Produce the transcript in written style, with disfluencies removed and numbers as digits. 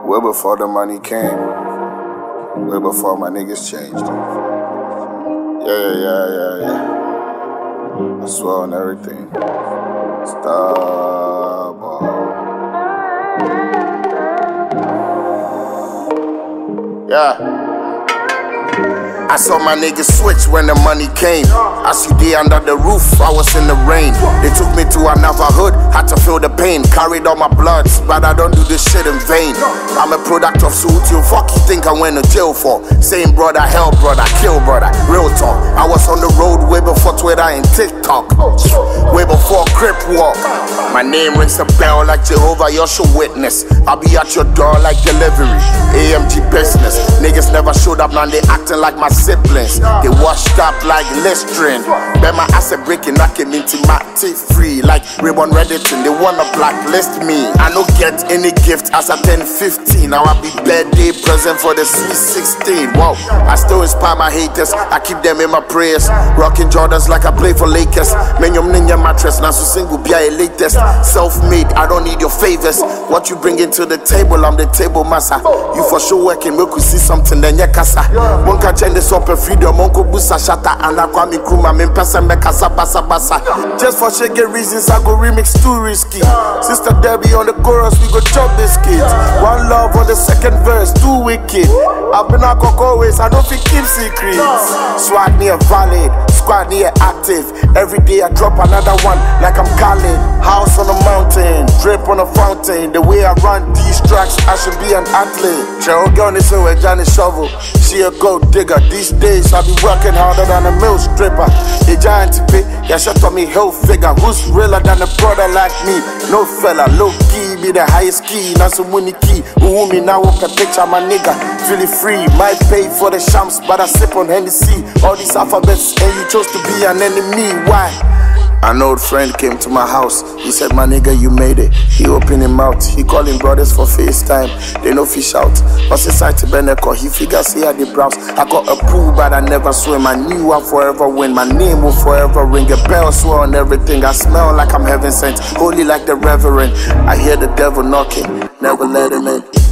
Way before the money came, way before my niggas changed. Yeah. I swear on everything. Stop. Yeah. I saw my niggas switch when the money came. I see they under the roof, I was in the rain. They took me to another hood, had to feel the pain. Carried all my bloods, but I don't do this shit in vain. I'm a product of suit, you fuck you think I went to jail for. Same brother, hell brother, kill brother, real talk. I was on the road way before Twitter and TikTok, way before Crip Walk. My name rings a bell like Jehovah, you should witness. I'll be at your door like delivery, AMG business. Niggas never showed up, now they acting like my siblings. They washed up like Listerine. Bet my ass a breaking, knocking into my teeth free. Like Ribbon Redditon, they wanna blacklist me. I don't get any gift as I turn 15. Now I be birthday present for the Sweet 16. Wow, I still inspire my haters, I keep them in my prayers. Rocking Jordans like I play for Lakers. Menyom ninja mattress, now so single be a latest. Self-made, I don't need your favors. What you bring into the table, I'm the table master. You for sure working, make you see something, then you casa. One can change this up a freedom, Monko Busa Shata, and Aquami Kruma, Mimpasa Mekasa Basa Basa. Just for shaky reasons, I go remix too risky. Sister Debbie on the chorus, we go chop biscuits. One love on the second verse, too wicked. I've been out always, I don't think keep secrets. Swag near valid, squad near active. Every day I drop another one, like I'm Khaled. House on a mountain, drip on a fountain. The way I run these tracks, I should be an athlete. Cheryl Gunny so with Johnny Shovel, she a gold digger. These days I be working harder than a mill stripper. A giant to pay, yeah, she told me hell figure. Who's realer than a brother like me? No fella, low key, be the highest key. Now some money key, who me now up a picture, my nigga. Feel it free, might pay for the shams, but I sip on Hennessy. All these alphabets, and you chose to be an enemy. Why? An old friend came to my house. He said, my nigga, you made it. He opened him out. He calling brothers for FaceTime. They no fish out. Was inside to Beneco. He figures he had the browse. I got a pool, but I never swim. I knew I'll forever win. My name will forever ring. A bell swear on everything. I smell like I'm heaven sent. Holy like the reverend. I hear the devil knocking. Never let him in.